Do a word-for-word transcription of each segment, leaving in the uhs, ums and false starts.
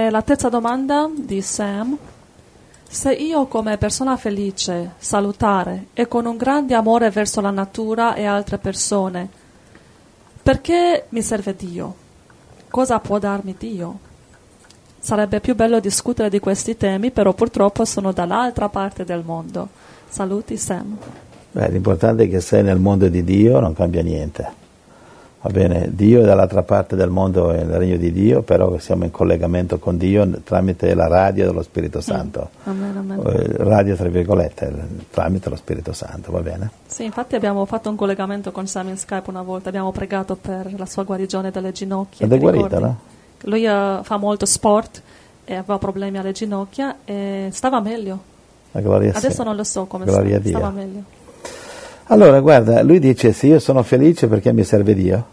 E la terza domanda di Sam: se io come persona felice, salutare e con un grande amore verso la natura e altre persone, perché mi serve Dio? Cosa può darmi Dio? Sarebbe più bello discutere di questi temi, però purtroppo sono dall'altra parte del mondo. Saluti, Sam. Beh, l'importante è che sei nel mondo di Dio, non cambia niente. Va bene, Dio è dall'altra parte del mondo, è nel regno di Dio, però siamo in collegamento con Dio tramite la radio dello Spirito Santo. Mm. Amen, amen. Radio tra virgolette, tramite lo Spirito Santo, va bene? Sì, infatti abbiamo fatto un collegamento con Sam in Skype una volta, abbiamo pregato per la sua guarigione dalle ginocchia. Ed è guarita, no? Lui uh, fa molto sport e aveva problemi alle ginocchia e stava meglio. La gloria Adesso sia. non lo so come gloria sta, stava meglio. Allora, guarda, lui dice, sì, io sono felice perché mi serve Dio.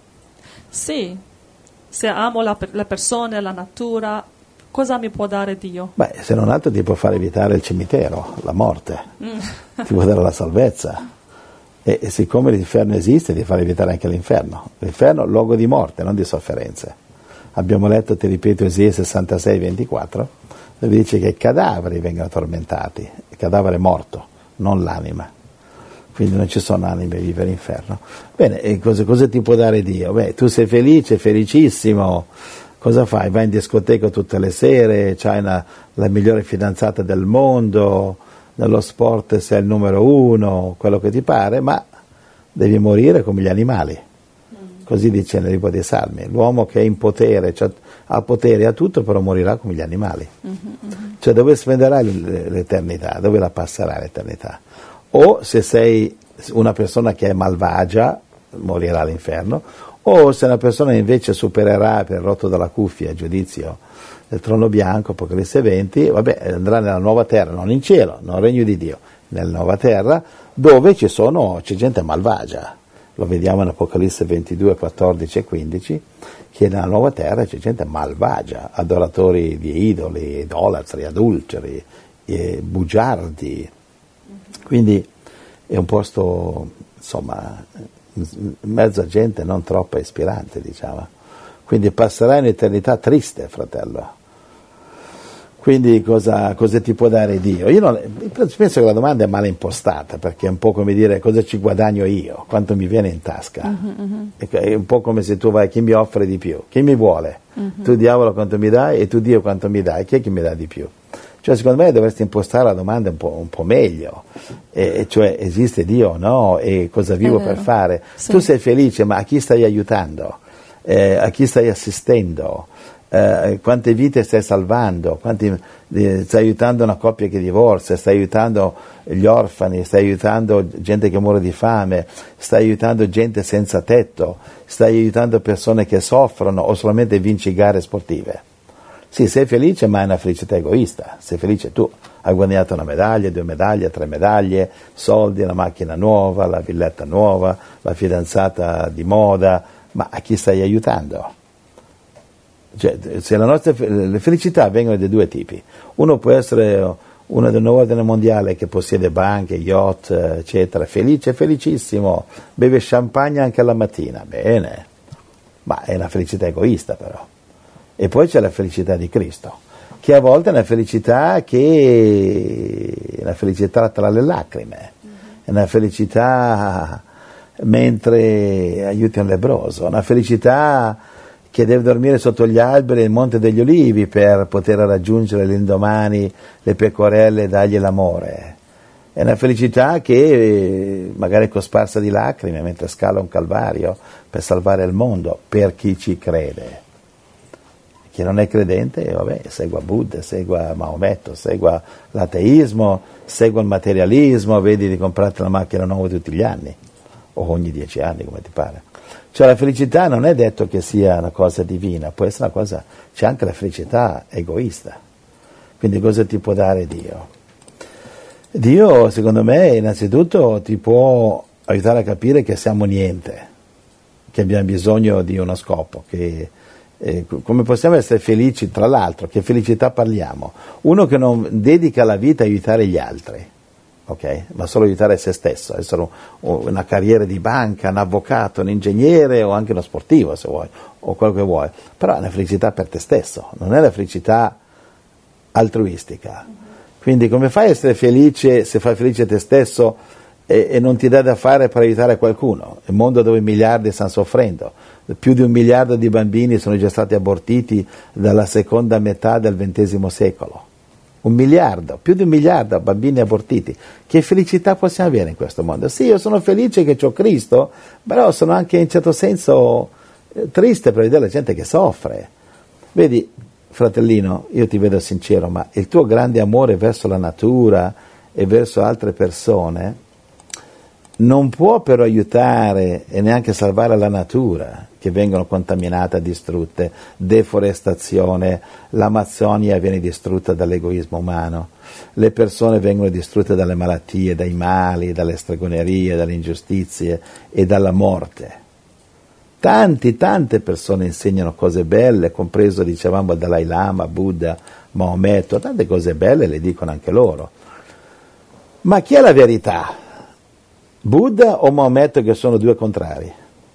Sì, se amo la, le persone, la natura, cosa mi può dare Dio? Beh, se non altro ti può far evitare il cimitero, la morte, mm. ti può dare la salvezza. E, e siccome l'inferno esiste, ti fa evitare anche l'inferno. L'inferno è luogo di morte, non di sofferenze. Abbiamo letto, ti ripeto, Esie sessantasei ventiquattro, dove dice che i cadaveri vengono tormentati, il cadavere morto, non l'anima. Quindi non ci sono anime vive all'inferno. Bene, e cosa, cosa ti può dare Dio? Beh, tu sei felice, felicissimo, cosa fai? Vai in discoteca tutte le sere, c'hai una, la migliore fidanzata del mondo, nello sport sei il numero uno, quello che ti pare, ma devi morire come gli animali. Così dice nel libro dei Salmi, l'uomo che è in potere, cioè, ha potere, ha tutto, però morirà come gli animali. Mm-hmm. Cioè dove spenderai l'eternità? Dove la passerai l'eternità? O se sei una persona che è malvagia, morirà all'inferno, o se una persona invece supererà per il rotto della cuffia il giudizio del trono bianco, Apocalisse venti, vabbè, andrà nella nuova terra, non in cielo, non nel regno di Dio, nella nuova terra, dove ci sono, c'è gente malvagia. Lo vediamo in Apocalisse ventidue, quattordici e quindici, che nella nuova terra c'è gente malvagia, adoratori di idoli, idolatri, adulteri, e bugiardi. Quindi è un posto, insomma, mezza gente non troppo ispirante, diciamo. Quindi passerai un'eternità triste, fratello. Quindi cosa, cosa ti può dare Dio? Io non, penso che la domanda è male impostata, perché è un po' come dire cosa ci guadagno io, quanto mi viene in tasca. Mm-hmm. È un po' come se tu vai, chi mi offre di più, chi mi vuole. Mm-hmm. Tu diavolo quanto mi dai e tu Dio quanto mi dai, chi è che mi dà di più? Cioè secondo me dovresti impostare la domanda un po', un po' meglio, e, cioè esiste Dio o no e cosa vivo per fare? Sì. Tu sei felice, ma a chi stai aiutando? Eh, a chi stai assistendo? Eh, quante vite stai salvando? Quanti, eh, stai aiutando una coppia che divorzia, stai aiutando gli orfani, stai aiutando gente che muore di fame, stai aiutando gente senza tetto, stai aiutando persone che soffrono o solamente vinci gare sportive? Sì, sei felice, ma è una felicità egoista. Sei felice tu, hai guadagnato una medaglia, due medaglie, tre medaglie, soldi, la macchina nuova, la villetta nuova, la fidanzata di moda, ma a chi stai aiutando? Cioè, se la nostra, le felicità vengono di due tipi. Uno può essere uno del nuovo ordine mondiale che possiede banche, yacht, eccetera, felice, felicissimo, beve champagne anche alla mattina, bene, ma è una felicità egoista però. E poi c'è la felicità di Cristo, che a volte è una felicità che è una felicità tra le lacrime, è una felicità mentre aiuti un lebbroso, una felicità che deve dormire sotto gli alberi del Monte degli Olivi per poter raggiungere l'indomani le pecorelle e dargli l'amore. È una felicità che magari è cosparsa di lacrime mentre scala un calvario per salvare il mondo, per chi ci crede. Chi non è credente, vabbè, segua Buddha, segua Maometto, segua l'ateismo, segua il materialismo, vedi di comprarti la macchina nuova tutti gli anni, o ogni dieci anni, come ti pare. Cioè la felicità non è detto che sia una cosa divina, può essere una cosa, c'è anche la felicità egoista. Quindi cosa ti può dare Dio? Dio, secondo me, innanzitutto ti può aiutare a capire che siamo niente, che abbiamo bisogno di uno scopo, che Eh, come possiamo essere felici, tra l'altro, che felicità parliamo? Uno che non dedica la vita a aiutare gli altri, ok? Ma solo aiutare se stesso, essere un, una carriera di banca, un avvocato, un ingegnere o anche uno sportivo se vuoi, o quello che vuoi, però è una felicità per te stesso, non è la felicità altruistica. Quindi come fai a essere felice se fai felice te stesso e, e non ti dai da fare per aiutare qualcuno? Un mondo dove miliardi stanno soffrendo, più di un miliardo di bambini sono già stati abortiti dalla seconda metà del ventesimo secolo. Un miliardo, più di un miliardo di bambini abortiti. Che felicità possiamo avere in questo mondo? Sì, io sono felice che c'ho Cristo, però sono anche in certo senso eh, triste per vedere la gente che soffre. Vedi, fratellino, io ti vedo sincero, ma il tuo grande amore verso la natura e verso altre persone non può però aiutare e neanche salvare la natura, che vengono contaminate, distrutte, deforestazione, l'Amazzonia viene distrutta dall'egoismo umano, le persone vengono distrutte dalle malattie, dai mali, dalle stregonerie, dalle ingiustizie e dalla morte. Tanti, tante persone insegnano cose belle, compreso, dicevamo, Dalai Lama, Buddha, Maometto, tante cose belle le dicono anche loro. Ma chi è la verità? Buddha o Maometto, che sono due contrari?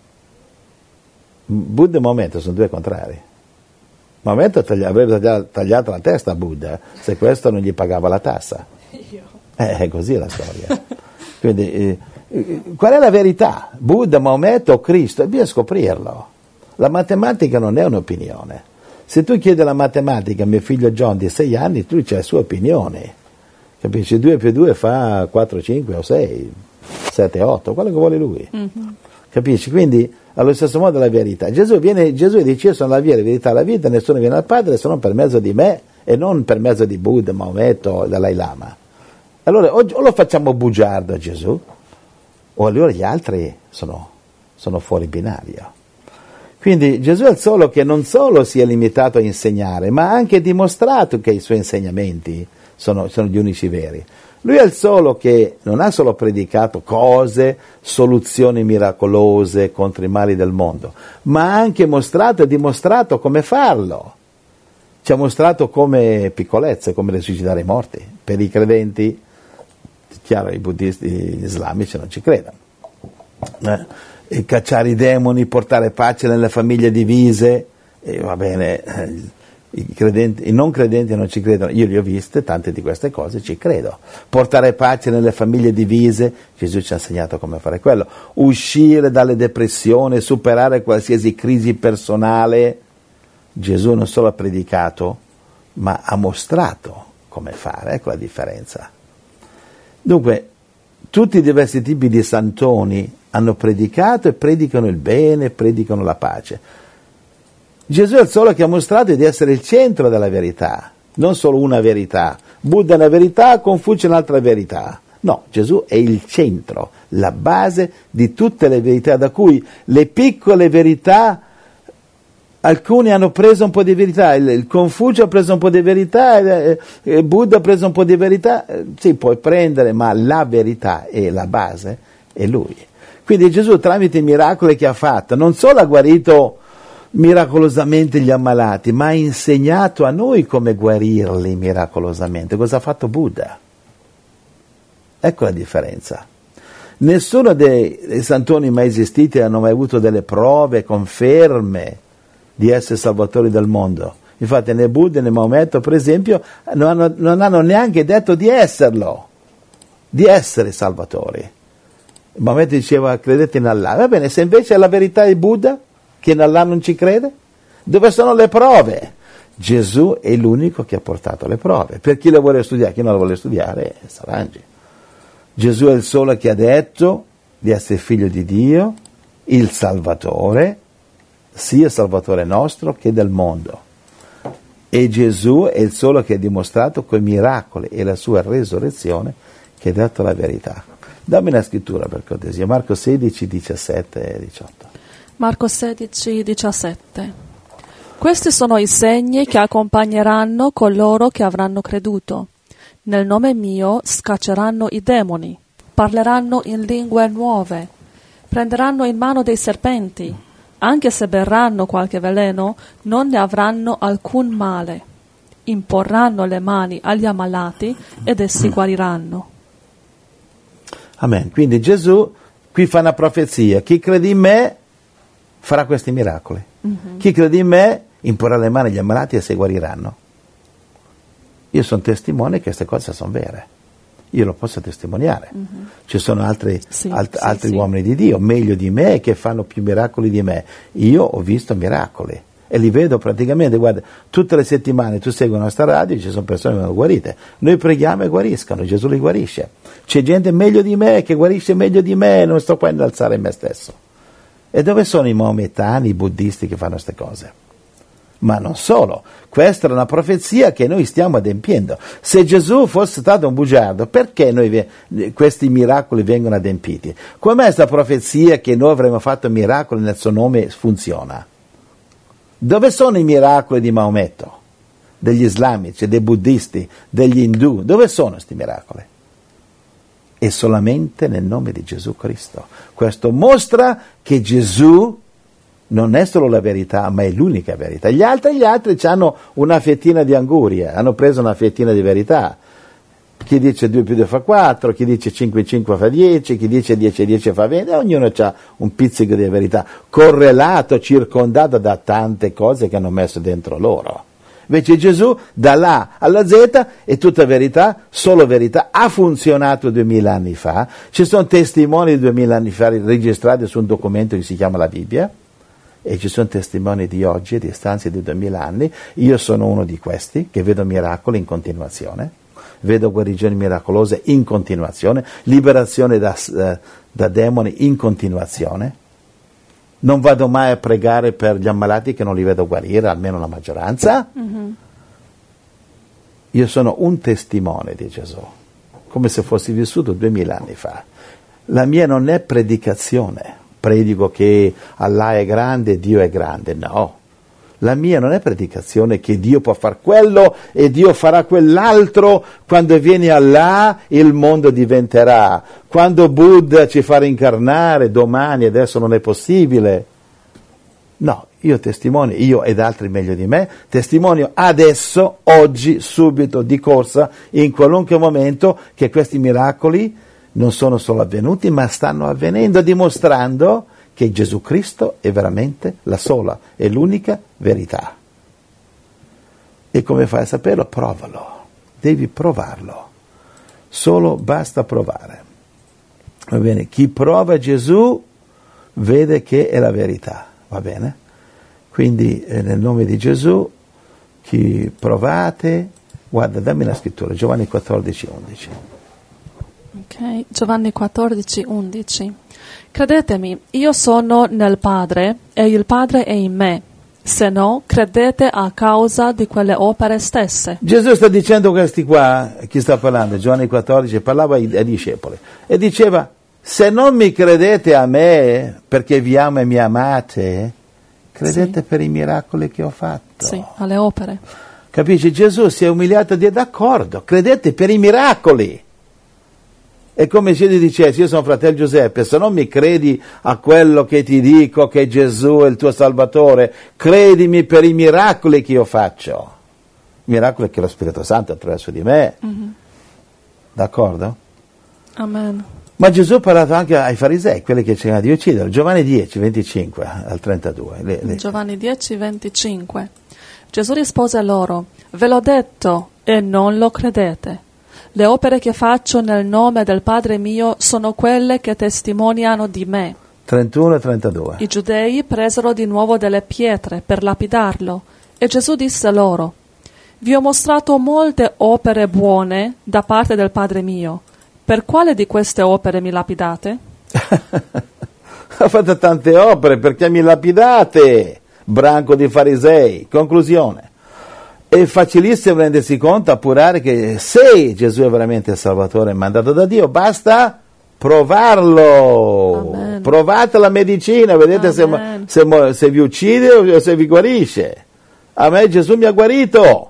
Buddha e Maometto sono due contrari. Maometto taglia, avrebbe tagliato la testa a Buddha se questo non gli pagava la tassa. Io. Eh, è così la storia. Quindi, eh, eh, qual è la verità? Buddha, Maometto o Cristo? E bisogna scoprirlo. La matematica non è un'opinione. Se tu chiedi la matematica a mio figlio John di sei anni, tu c'hai le sue opinioni. Capisci? due più due fa quattro, cinque o sei, sette, otto, quello che vuole lui. Mm-hmm. Capisci? Quindi, allo stesso modo la verità. Gesù, viene, Gesù dice: io sono la via, la verità, la vita, nessuno viene al Padre se non per mezzo di me e non per mezzo di Buddha, Maometto o Dalai Lama. Allora o, o lo facciamo bugiardo a Gesù, o allora gli altri sono, sono fuori binario. Quindi Gesù è il solo che non solo si è limitato a insegnare, ma ha anche dimostrato che i suoi insegnamenti sono, sono gli unici veri. Lui è il solo che non ha solo predicato cose, soluzioni miracolose contro i mali del mondo, ma ha anche mostrato e dimostrato come farlo. Ci ha mostrato come piccolezze, come resuscitare i morti. Per i credenti, chiaro, i buddisti, gli islamici non ci credono. Eh, e cacciare i demoni, portare pace nelle famiglie divise, e va bene, eh, I, credenti, i non credenti non ci credono, io li ho viste, tante di queste cose ci credo. Portare pace nelle famiglie divise, Gesù ci ha insegnato come fare quello. Uscire dalle depressioni, superare qualsiasi crisi personale, Gesù non solo ha predicato, ma ha mostrato come fare, ecco la differenza. Dunque, tutti i diversi tipi di santoni hanno predicato e predicano il bene, predicano la pace. Gesù è il solo che ha mostrato di essere il centro della verità, non solo una verità. Buddha è una verità, Confucio è un'altra verità. No, Gesù è il centro, la base di tutte le verità, da cui le piccole verità, alcuni hanno preso un po' di verità, il, il Confucio ha preso un po' di verità, il, il Buddha ha preso un po' di verità, sì, puoi prendere, ma la verità e la base è Lui. Quindi Gesù, tramite i miracoli che ha fatto, non solo ha guarito miracolosamente gli ammalati, ma ha insegnato a noi come guarirli miracolosamente. Cosa ha fatto Buddha? Ecco la differenza. Nessuno dei, dei santoni mai esistiti hanno mai avuto delle prove, conferme di essere salvatori del mondo. Infatti né Buddha né Maometto, per esempio, non hanno, non hanno neanche detto di esserlo, di essere salvatori. Maometto diceva: credete in Allah. Va bene, se invece è la verità di Buddha, che in Allah non ci crede? Dove sono le prove? Gesù è l'unico che ha portato le prove. Per chi le vuole studiare, chi non le vuole studiare, s'arrangi. Gesù è il solo che ha detto di essere figlio di Dio, il Salvatore, sia Salvatore nostro che del mondo. E Gesù è il solo che ha dimostrato coi miracoli e la sua resurrezione che ha detto la verità. Dammi una scrittura per cortesia, Marco sedici, diciassette e diciotto. Marco sedici, diciassette. Questi sono i segni che accompagneranno coloro che avranno creduto. Nel nome mio scacceranno i demoni, parleranno in lingue nuove, prenderanno in mano dei serpenti, anche se berranno qualche veleno, non ne avranno alcun male. Imporranno le mani agli ammalati ed essi guariranno. Amen. Quindi Gesù qui fa una profezia: chi crede in me farà questi miracoli. Mm-hmm. Chi crede in me imporrà le mani agli ammalati e si guariranno. Io sono testimone che queste cose sono vere. Io lo posso testimoniare. Mm-hmm. Ci sono altri, sì, alt- sì, altri sì. uomini di Dio, meglio di me, che fanno più miracoli di me. Io ho visto miracoli e li vedo praticamente, guarda, tutte le settimane tu segui la nostra radio e ci sono persone che vengono guarite. Noi preghiamo e guariscono, Gesù li guarisce. C'è gente meglio di me che guarisce meglio di me, non sto qua ad alzare me stesso. E dove sono i maomettani, i buddisti che fanno queste cose? Ma non solo, questa è una profezia che noi stiamo adempiendo. Se Gesù fosse stato un bugiardo, perché noi, questi miracoli vengono adempiti? Com'è questa profezia che noi avremmo fatto miracoli nel suo nome funziona? Dove sono i miracoli di Maometto, degli islamici, dei buddisti, degli indù? Dove sono questi miracoli? E solamente nel nome di Gesù Cristo. Questo mostra che Gesù non è solo la verità, ma è l'unica verità. Gli altri, gli altri hanno una fettina di anguria, hanno preso una fettina di verità. Chi dice due più due fa quattro, chi dice cinque più cinque fa dieci, chi dice dieci più dieci fa venti, ognuno ha un pizzico di verità, correlato, circondato da tante cose che hanno messo dentro loro. Invece Gesù, dall'A alla Z, è tutta verità, solo verità, ha funzionato duemila anni fa, ci sono testimoni di duemila anni fa registrati su un documento che si chiama la Bibbia, e ci sono testimoni di oggi, a distanza di duemila anni. Io sono uno di questi, che vedo miracoli in continuazione, vedo guarigioni miracolose in continuazione, liberazione da, eh, da demoni in continuazione. Non vado mai a pregare per gli ammalati che non li vedo guarire, almeno la maggioranza. Mm-hmm. Io sono un testimone di Gesù, come se fossi vissuto duemila anni fa. La mia non è predicazione, predico che Allah è grande e Dio è grande, no. La mia non è predicazione che Dio può far quello e Dio farà quell'altro, quando viene Allah il mondo diventerà, quando Buddha ci farà incarnare domani, adesso non è possibile. No, io testimonio, io ed altri meglio di me, testimonio adesso, oggi, subito, di corsa, in qualunque momento, che questi miracoli non sono solo avvenuti, ma stanno avvenendo, dimostrando che Gesù Cristo è veramente la sola e l'unica verità. E come fai a saperlo? Provalo, devi provarlo, solo basta provare. Va bene? Chi prova Gesù vede che è la verità, va bene? Quindi eh, nel nome di Gesù, chi provate, guarda, dammi la scrittura, Giovanni quattordici undici. Ok, Giovanni quattordici undici. Credetemi, io sono nel Padre e il Padre è in me, se no credete a causa di quelle opere stesse. Gesù sta dicendo questi qua, chi sta parlando? Giovanni quattordici, parlava ai, ai discepoli e diceva, se non mi credete a me perché vi amo e mi amate, credete sì. per i miracoli che ho fatto. Sì, alle opere. Capisci? Gesù si è umiliato e dire d'accordo, credete per i miracoli. È come se io dicessi, io sono fratello Giuseppe, se non mi credi a quello che ti dico, che Gesù è il tuo Salvatore, credimi per i miracoli che io faccio. Miracoli che lo Spirito Santo attraverso di me. Mm-hmm. D'accordo? Amen. Ma Gesù ha parlato anche ai farisei, quelli che cercavano di uccidere. Giovanni dieci, venticinque al trentadue. Le, le... Giovanni dieci, venticinque. Gesù rispose loro, ve l'ho detto e non lo credete. Le opere che faccio nel nome del Padre mio sono quelle che testimoniano di me. trentuno e trentadue. I giudei presero di nuovo delle pietre per lapidarlo e Gesù disse loro, vi ho mostrato molte opere buone da parte del Padre mio. Per quale di queste opere mi lapidate? Ha fatto tante opere, perché mi lapidate, branco di farisei. Conclusione. È facilissimo rendersi conto, appurare che se Gesù è veramente il Salvatore mandato da Dio, basta provarlo. Amen. Provate la medicina, vedete se, se, se vi uccide o se vi guarisce. A me Gesù mi ha guarito.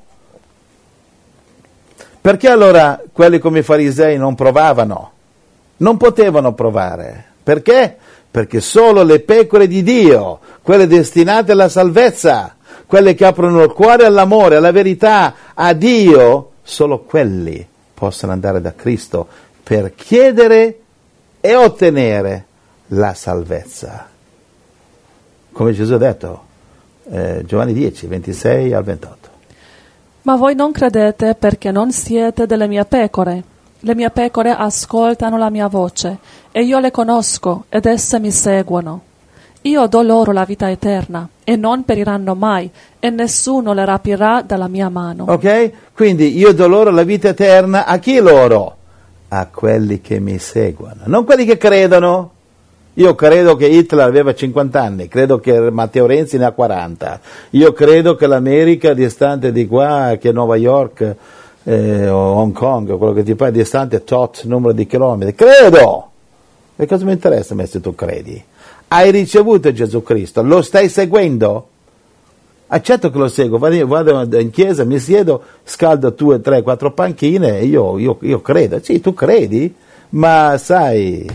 Perché allora quelli come i farisei non provavano? Non potevano provare. Perché? Perché solo le pecore di Dio, quelle destinate alla salvezza, quelle che aprono il cuore all'amore, alla verità, a Dio, solo quelli possono andare da Cristo per chiedere e ottenere la salvezza. Come Gesù ha detto, eh, Giovanni dieci, ventisei al ventotto. Ma voi non credete perché non siete delle mie pecore. Le mie pecore ascoltano la mia voce, e io le conosco, ed esse mi seguono. Io do loro la vita eterna, e non periranno mai, e nessuno le rapirà dalla mia mano. Ok? Quindi io do loro la vita eterna. A chi loro? A quelli che mi seguono, non quelli che credono. Io credo che Hitler aveva cinquanta anni, credo che Matteo Renzi ne ha quaranta, io credo che l'America è distante di qua, che New York eh, o Hong Kong, quello che ti pare, è distante tot numero di chilometri, credo! E cosa mi interessa me se tu credi? Hai ricevuto Gesù Cristo, lo stai seguendo? Accetto che lo seguo, vado, vado in chiesa, mi siedo, scaldo due, tre, quattro panchine e io, io, io credo. Sì, tu credi, ma sai,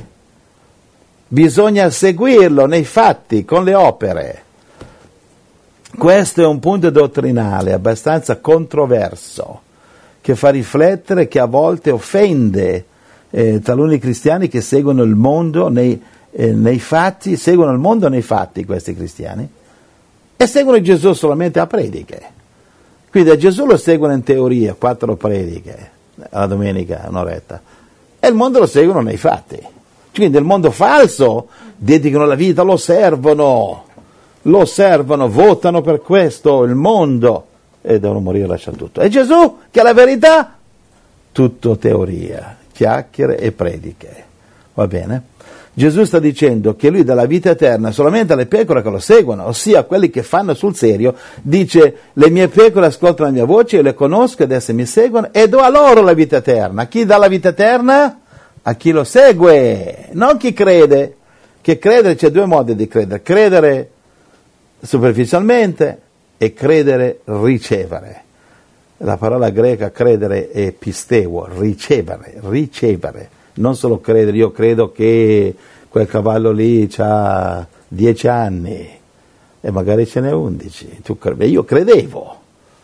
bisogna seguirlo nei fatti, con le opere. Questo è un punto dottrinale abbastanza controverso, che fa riflettere, che a volte offende eh, taluni cristiani che seguono il mondo nei, eh, nei fatti, seguono il mondo nei fatti questi cristiani, e seguono Gesù solamente a prediche. Quindi a Gesù lo seguono in teoria, quattro prediche alla domenica, un'oretta, e il mondo lo seguono nei fatti. Quindi il mondo falso dedicano la vita, lo servono, lo servono, votano per questo, il mondo, e devono morire, lasciano tutto. E Gesù, che è la verità, tutto teoria, chiacchiere e prediche. Va bene? Gesù sta dicendo che lui dà la vita eterna solamente alle pecore che lo seguono, ossia quelli che fanno sul serio. Dice: le mie pecore ascoltano la mia voce, io le conosco ed esse mi seguono e do a loro la vita eterna. A chi dà la vita eterna? A chi lo segue, non chi crede. Che credere, c'è due modi di credere: credere superficialmente e credere ricevere. La parola greca credere è pisteo, ricevere, ricevere. Non solo credere, io credo che quel cavallo lì ha dieci anni e magari ce n'è undici, tu cre- io credevo.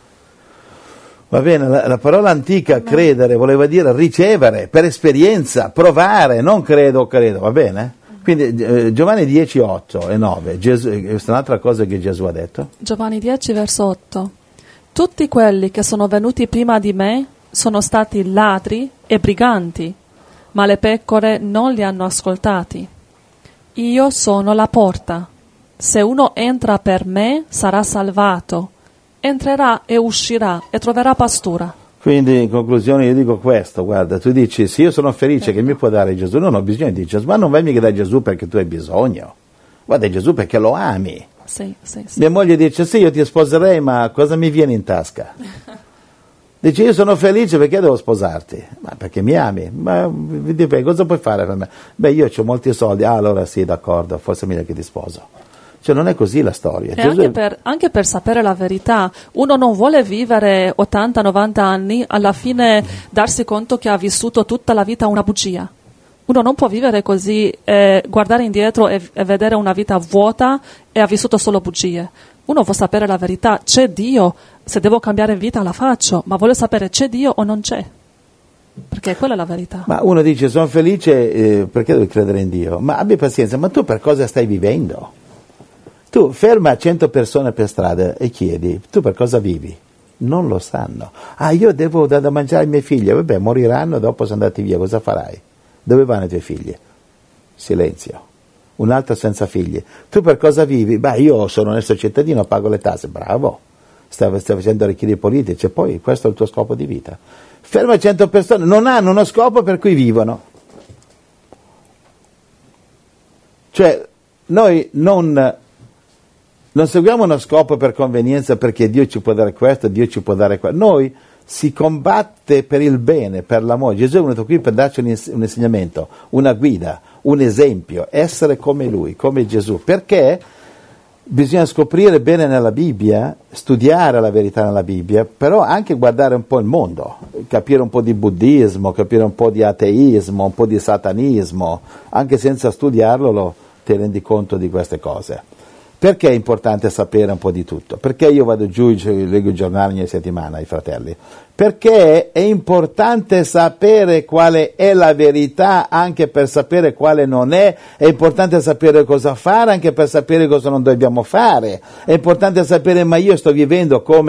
Va bene, la, la parola antica credere voleva dire ricevere, per esperienza, provare, non credo, credo, va bene? Quindi eh, Giovanni dieci, otto e nove, Gesù, questa è un'altra cosa che Gesù ha detto. Giovanni dieci, verso otto. Tutti quelli che sono venuti prima di me sono stati ladri e briganti, ma le pecore non li hanno ascoltati. Io sono la porta. Se uno entra per me, sarà salvato. Entrerà e uscirà e troverà pastura. Quindi in conclusione io dico questo: guarda, tu dici sì, io sono felice, che mi può dare Gesù? Non ho bisogno di Gesù, ma non vai mica da Gesù perché tu hai bisogno, guarda Gesù perché lo ami. Sì, sì, sì. Mia moglie dice sì, io ti sposerei, ma cosa mi viene in tasca? Dice io sono felice perché devo sposarti? Ma perché mi ami? Ma dipende, cosa puoi fare per me? Beh, io ho molti soldi. Ah, allora sì, d'accordo, forse è meglio che ti sposo. Cioè non è così la storia. E anche per, anche per sapere la verità, uno non vuole vivere ottanta novanta anni, alla fine darsi conto che ha vissuto tutta la vita una bugia. Uno non può vivere così, eh, guardare indietro e, e vedere una vita vuota e ha vissuto solo bugie. Uno vuole sapere la verità, c'è Dio, se devo cambiare vita la faccio, ma voglio sapere c'è Dio o non c'è, perché quella è la verità. Ma uno dice sono felice eh, perché devi credere in Dio? Ma abbi pazienza, ma tu per cosa stai vivendo? Tu ferma cento persone per strada e chiedi, tu per cosa vivi? Non lo sanno. Ah, io devo dare da mangiare ai miei figli, vabbè, moriranno, dopo sono andati via, cosa farai? Dove vanno i tuoi figli? Silenzio. Un altro senza figli. Tu per cosa vivi? Beh, io sono onesto cittadino, pago le tasse. Bravo, stai, stai facendo arricchire i politici e poi questo è il tuo scopo di vita. Ferma cento persone, non hanno uno scopo per cui vivono. Cioè, noi non, non seguiamo uno scopo per convenienza perché Dio ci può dare questo, Dio ci può dare quello. Noi si combatte per il bene, per l'amore. Gesù è venuto qui per darci un, ins- un insegnamento, una guida, un esempio, essere come Lui, come Gesù. Perché bisogna scoprire bene nella Bibbia, studiare la verità nella Bibbia, però anche guardare un po' il mondo, capire un po' di buddismo, capire un po' di ateismo, un po' di satanismo, anche senza studiarlo lo, ti rendi conto di queste cose. Perché è importante sapere un po' di tutto? Perché io vado giù e leggo i giornali ogni settimana ai fratelli? Perché è importante sapere quale è la verità anche per sapere quale non è, è importante sapere cosa fare anche per sapere cosa non dobbiamo fare, è importante sapere ma io sto vivendo come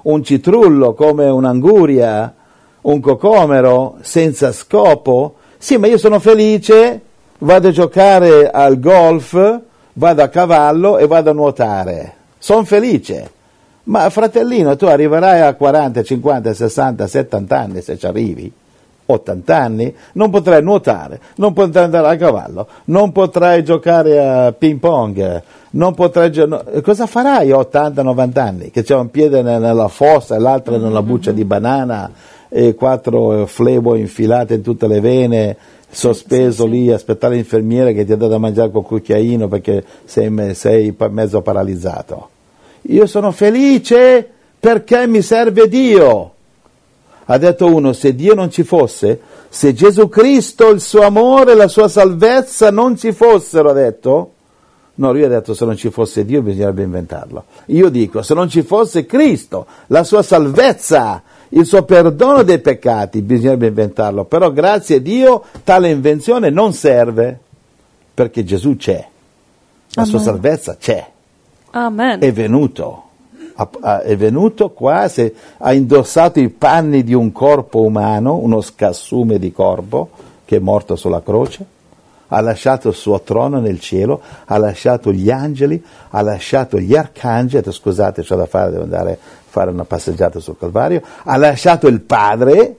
un citrullo, come un'anguria, un cocomero senza scopo. Sì, ma io sono felice, vado a giocare al golf, vado a cavallo e vado a nuotare. Sono felice. Ma fratellino, tu arriverai a quaranta, cinquanta, sessanta, settanta anni, se ci arrivi, ottanta anni, non potrai nuotare, non potrai andare a cavallo, non potrai giocare a ping pong, non potrai gio- no, cosa farai a ottanta novanta anni? Che c'è un piede nella fossa e l'altro nella buccia di banana e quattro flebo infilate in tutte le vene, sospeso sì, sì, lì, sì. Aspettare l'infermiere che ti ha dato da mangiare col cucchiaino perché sei, sei mezzo paralizzato. Io sono felice perché mi serve Dio. Ha detto uno, se Dio non ci fosse, se Gesù Cristo, il suo amore, la sua salvezza non ci fossero, ha detto. No, lui ha detto se non ci fosse Dio bisognerebbe inventarlo. Io dico, se non ci fosse Cristo, la sua salvezza, il suo perdono dei peccati, bisognerebbe inventarlo. Però grazie a Dio tale invenzione non serve, perché Gesù c'è, la Amen. Sua salvezza c'è. Amen. È venuto, è venuto qua, se, ha indossato i panni di un corpo umano, uno scassume di corpo che è morto sulla croce, ha lasciato il suo trono nel cielo, ha lasciato gli angeli, ha lasciato gli arcangeli, ha detto, scusate c'ho da fare, devo andare a fare una passeggiata sul Calvario, ha lasciato il Padre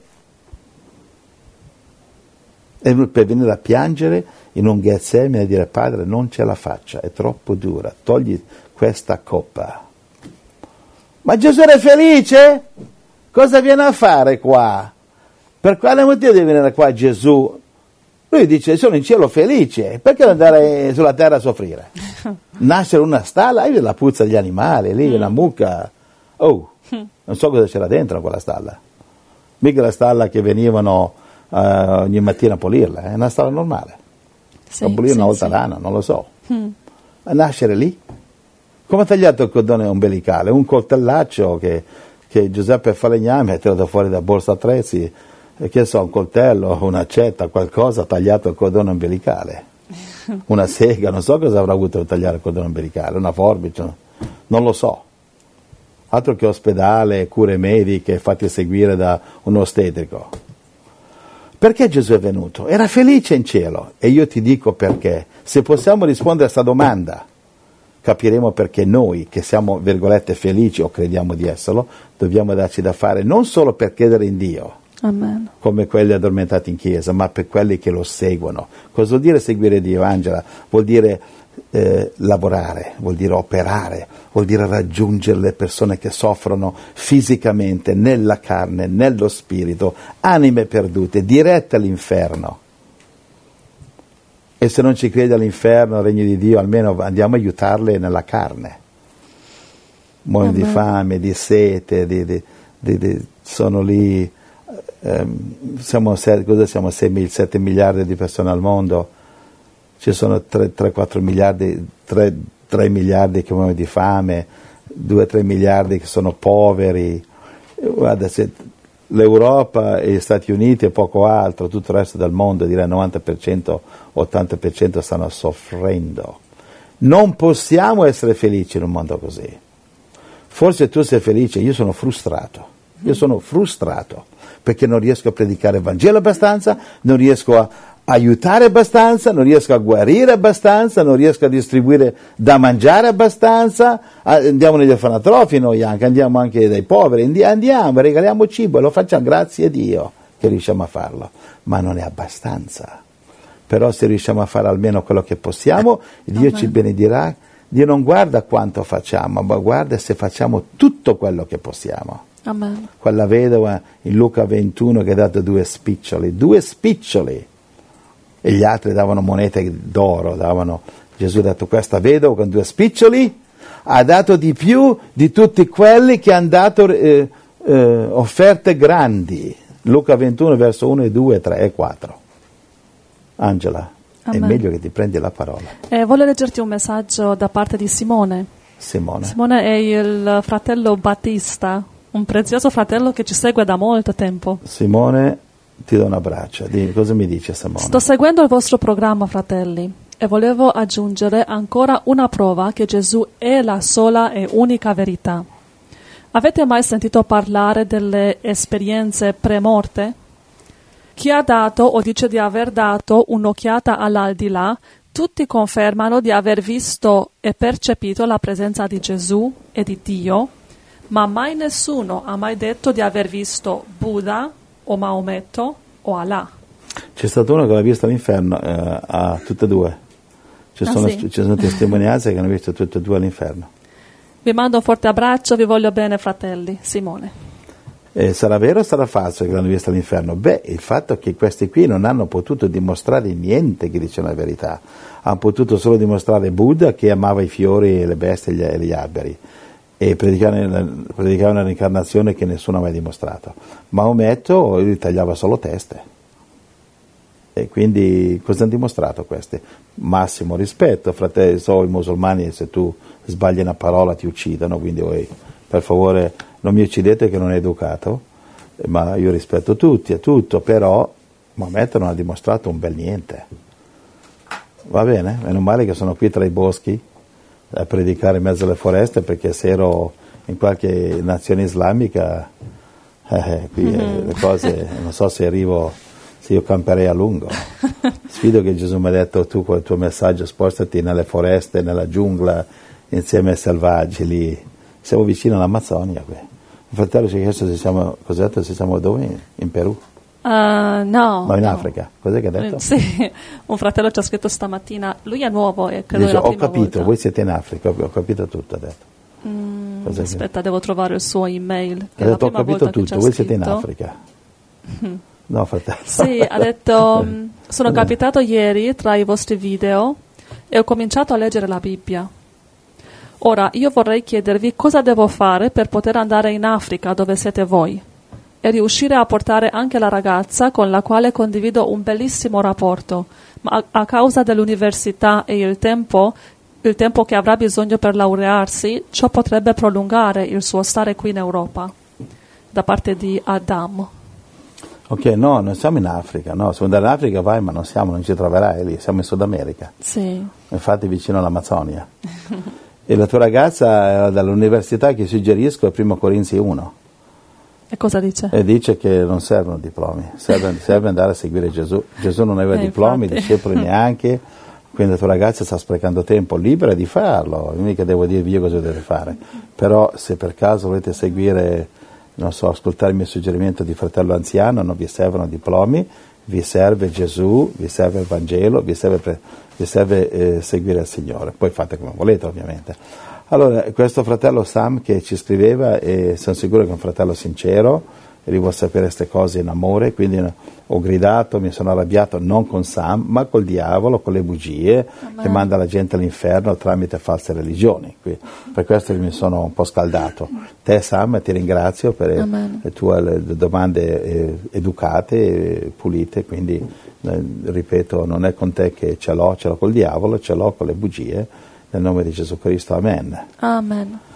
per venire a piangere in un Getsemane e dire Padre non ce la faccia, è troppo dura, togli questa coppa. Ma Gesù era felice? Cosa viene a fare qua? Per quale motivo deve venire qua Gesù? Lui dice sono in cielo felice, perché andare sulla terra a soffrire? Nascere in una stalla, lì la puzza degli animali, lì una mucca, oh, non so cosa c'era dentro quella stalla, mica la stalla che venivano uh, ogni mattina a pulirla, è una stalla normale, sì, a pulire sì, una volta sì. l'anno, non lo so. Mm. A nascere lì? Come ha tagliato il cordone ombelicale? Un coltellaccio che, che Giuseppe Falegname ha tirato fuori da borsa attrezzi, e che so, un coltello, un'accetta, qualcosa, ha tagliato il cordone ombelicale. Una sega, non so cosa avrà avuto per tagliare il cordone ombelicale, una forbice, non lo so. Altro che ospedale, cure mediche, fatti seguire da un ostetrico. Perché Gesù è venuto? Era felice in cielo. E io ti dico perché. Se possiamo rispondere a questa domanda, capiremo perché noi, che siamo, virgolette, felici o crediamo di esserlo, dobbiamo darci da fare non solo per credere in Dio, Amen. Come quelli addormentati in chiesa, ma per quelli che lo seguono. Cosa vuol dire seguire Dio, Angela? Vuol dire eh, lavorare, vuol dire operare, vuol dire raggiungere le persone che soffrono fisicamente, nella carne, nello spirito, anime perdute, dirette all'inferno. E se non ci credi all'inferno, al regno di Dio, almeno andiamo a aiutarle nella carne. Muoiono di fame, di sete, di, di, di, di, sono lì, ehm, siamo, cosa siamo, sei, sette miliardi di persone al mondo, ci sono tre quattro miliardi, tre, tre miliardi che muoiono di fame, due tre miliardi che sono poveri. Guarda, se l'Europa e gli Stati Uniti e poco altro, tutto il resto del mondo, direi il novanta per cento, ottanta per cento stanno soffrendo. Non possiamo essere felici in un mondo così. Forse tu sei felice, io sono frustrato. Io sono frustrato perché non riesco a predicare il Vangelo abbastanza, non riesco a aiutare abbastanza, non riesco a guarire abbastanza, non riesco a distribuire da mangiare abbastanza, andiamo negli orfanotrofi noi anche, andiamo anche dai poveri, andiamo, regaliamo cibo e lo facciamo, grazie a Dio che riusciamo a farlo, ma non è abbastanza. Però se riusciamo a fare almeno quello che possiamo, Dio Amen. Ci benedirà. Dio non guarda quanto facciamo, ma guarda se facciamo tutto quello che possiamo. Amen. Quella vedova in Luca ventuno che ha dato due spiccioli, due spiccioli, e gli altri davano monete d'oro, davano, Gesù ha detto questa vedova con due spiccioli ha dato di più di tutti quelli che hanno dato eh, eh, offerte grandi. Luca ventuno verso uno e due, tre e quattro. Angela, Amen. È meglio che ti prendi la parola. Eh, voglio leggerti un messaggio da parte di Simone. Simone. Simone è il fratello Battista, un prezioso fratello che ci segue da molto tempo. Simone, ti do un abbraccio. Dimmi, cosa mi dice Simone? Sto seguendo il vostro programma, fratelli, e volevo aggiungere ancora una prova che Gesù è la sola e unica verità. Avete mai sentito parlare delle esperienze pre-morte? Chi ha dato o dice di aver dato un'occhiata all'aldilà, tutti confermano di aver visto e percepito la presenza di Gesù e di Dio, ma mai nessuno ha mai detto di aver visto Buddha o Maometto o Allah. C'è stato uno che l'ha visto all'inferno, eh, a tutte e due. Ci Ah, sono, sì? ci sono testimonianze che hanno visto tutte e due all'inferno. Vi mando un forte abbraccio, vi voglio bene, fratelli. Simone. Eh, sarà vero o sarà falso che l'hanno visto all'inferno? Beh, il fatto è che questi qui non hanno potuto dimostrare niente che dicano la verità. Hanno potuto solo dimostrare Buddha che amava i fiori, le bestie e gli, e gli alberi. E predicavano, predicavano una reincarnazione che nessuno ha mai dimostrato. Maometto lui tagliava solo teste. E quindi cosa hanno dimostrato questi? Massimo rispetto, fratelli, so i musulmani se tu sbagli una parola ti uccidono, quindi voi, per favore non mi uccidete che non è educato, ma io rispetto tutti e tutto, però Maometto non ha dimostrato un bel niente. Va bene? Meno male che sono qui tra i boschi a predicare in mezzo alle foreste, perché se ero in qualche nazione islamica, eh, qui mm-hmm. le cose, non so se arrivo... Se io camperei a lungo. Sfido che Gesù mi ha detto tu con il tuo messaggio spostati nelle foreste, nella giungla, insieme ai selvaggi lì. Siamo vicini all'Amazzonia qui. Il fratello ci ha chiesto se siamo, cos'è detto, se siamo dove? In, in Perù? Uh, no. No, in no. Africa. Cos'è che ha detto? Sì, un fratello ci ha scritto stamattina, lui è nuovo e credo Dice, è la ho prima capito, volta. voi siete in Africa, ho capito tutto, ha detto. Mm, aspetta, che... devo trovare il suo email. Ha detto, ho capito tutto, voi siete in Africa. No, fratello. Sì, ha detto, sono capitato ieri tra i vostri video e ho cominciato a leggere la Bibbia. Ora, io vorrei chiedervi cosa devo fare per poter andare in Africa dove siete voi e riuscire a portare anche la ragazza con la quale condivido un bellissimo rapporto, ma a causa dell'università e il tempo, il tempo che avrà bisogno per laurearsi, ciò potrebbe prolungare il suo stare qui in Europa, da parte di Adam. Ok, no, non siamo in Africa, no, se vuoi andare in Africa vai, ma non siamo, non ci troverai lì, siamo in Sud America. Sì. Infatti vicino all'Amazzonia. E la tua ragazza dall'università che suggerisco è primo Corinzi uno. E cosa dice? E dice che non servono diplomi, serve, serve andare a seguire Gesù. Gesù non aveva eh, diplomi, infatti. Discepoli neanche, quindi la tua ragazza sta sprecando tempo, libera di farlo, mica devo dirvi io cosa deve fare. Però se per caso volete seguire... non so, ascoltare il mio suggerimento di fratello anziano, non vi servono diplomi, vi serve Gesù, vi serve il Vangelo, vi serve, vi serve eh, seguire il Signore, poi fate come volete ovviamente. Allora, questo fratello Sam che ci scriveva, e sono sicuro che è un fratello sincero, e lui vuole sapere queste cose in amore, quindi ho gridato, mi sono arrabbiato non con Sam, ma col diavolo, con le bugie, Amen. Che manda la gente all'inferno tramite false religioni. Quindi, per questo mi sono un po' scaldato. Te Sam ti ringrazio per Amen. Le tue le domande eh, educate e pulite, quindi eh, ripeto, non è con te che ce l'ho, ce l'ho col diavolo, ce l'ho con le bugie, nel nome di Gesù Cristo, Amen. Amen.